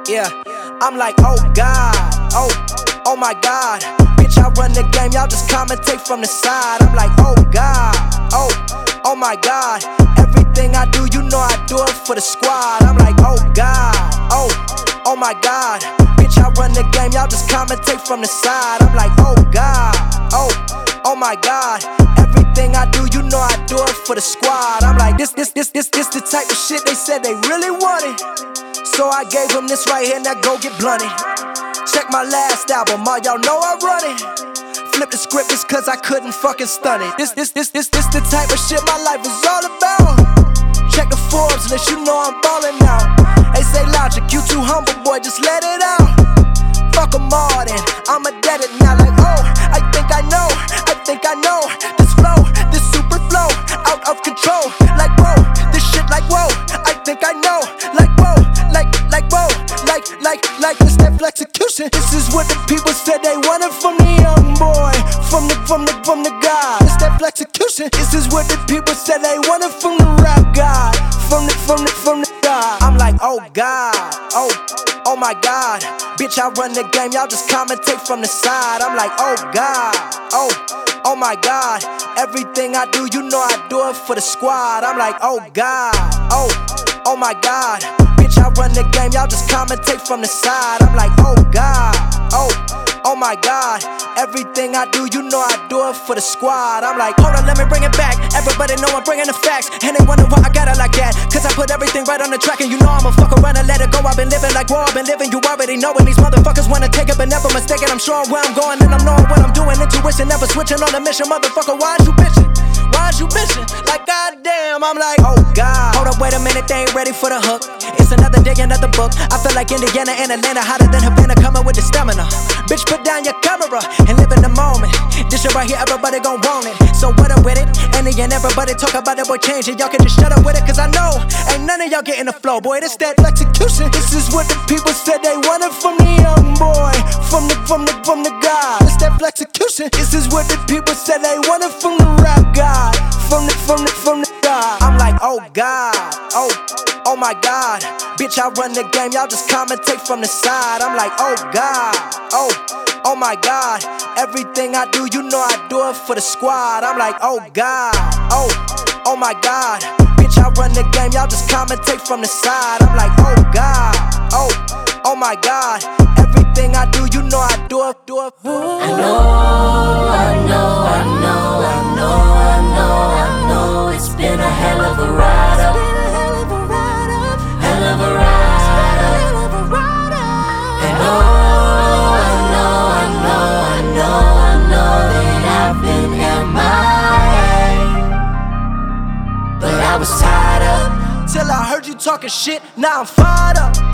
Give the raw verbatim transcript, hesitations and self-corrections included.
Yeah, I'm like, oh God, oh, oh my God. Bitch, I run the game, y'all just commentate from the side. I'm like, oh God, oh, oh my God. Everything I do, you know I do it for the squad. I'm like, oh God, oh, oh my God. Bitch, I run the game, y'all just commentate from the side. I'm like, oh God, oh, oh my God. Everything I do, you know I do it for the squad. I'm like, this, this, this, this, this the type of shit they said they really wanted. So I gave them this right here, now go get blunted. Check my last album, all y'all know I run it. Flip the script just cause I couldn't fucking stun it. This, this, this, this, this the type of shit my life is all about. Check the Forbes list, you know I'm ballin' out. They say Logic, you too humble, boy, just let it out. Fuck them all then, I'ma dead it now. Like, oh, I think I know, I think I know. This flow, this super flow, out of control. Like, whoa, this shit like, whoa, I think I know. Like, whoa, like, like, whoa, like, like, like, this that flexecution. This is what the people said they wanted from the young boy. From the, from the, from the guy. This that flexecution. This is what the people said they wanted from the rap guy. From the, from the, from the guy. I'm like, oh God, oh, oh my God. Bitch, I run the game, y'all just commentate from the side. I'm like, oh God, oh, oh my God. Everything I do, you know I do it for the squad. I'm like, oh God, oh, oh my God. Bitch, I run the game, y'all just commentate from the side. I'm like, oh God, oh, oh my God. Everything I do, you know I do it for the squad. I'm like, hold on, let me bring it back. Everybody know I'm bringing the facts, and they wonder why I got it like that. Cause I put everything right on the track, and you know I'ma fuck around and let it go. I've been living like war, I've been living, you already know. And these motherfuckers wanna take it, but never mistaken. I'm sure where I'm going, and I'm knowing what I'm doing. Intuition, never switching on a mission. Motherfucker, why is you bitching? Why is you bitching? Like, goddamn, I'm like, oh God. Hold up, wait a minute, they ain't ready for the hook. It's another day, another book. I feel like Indiana and Atlanta, hotter than Havana, coming with the stamina. Bitch, put down your camera and live in the moment. This shit right here, everybody gon' want it. So what up with it? Any and everybody talk about it, boy, change it. Y'all can just shut up with it, cause I know ain't none of y'all getting the flow, boy. This that execution. This is what the people said they wanted from the young boy. From the, from the, from the guy. This that execution. This is what the people said they wanted from the rap guy. From the, from the, from the guy. I'm like, oh God, oh, oh my God. Bitch, I run the game, y'all just commentate from the side. I'm like, oh God, oh, oh my God. Everything I do, you know I do it for the squad. I'm like, oh God, oh, oh my God. Bitch, I run the game, y'all just commentate from the side. I'm like, oh God, oh, oh my God. Everything I do, you know I do it, do it. I know, I know, I know, I know, I know, I know. It's been a hell of a ride up. Hell of a ride up. And oh, I know, I know, I know, I know that I've been M I A. But I was tied up Till I heard you talking shit, now I'm fired up.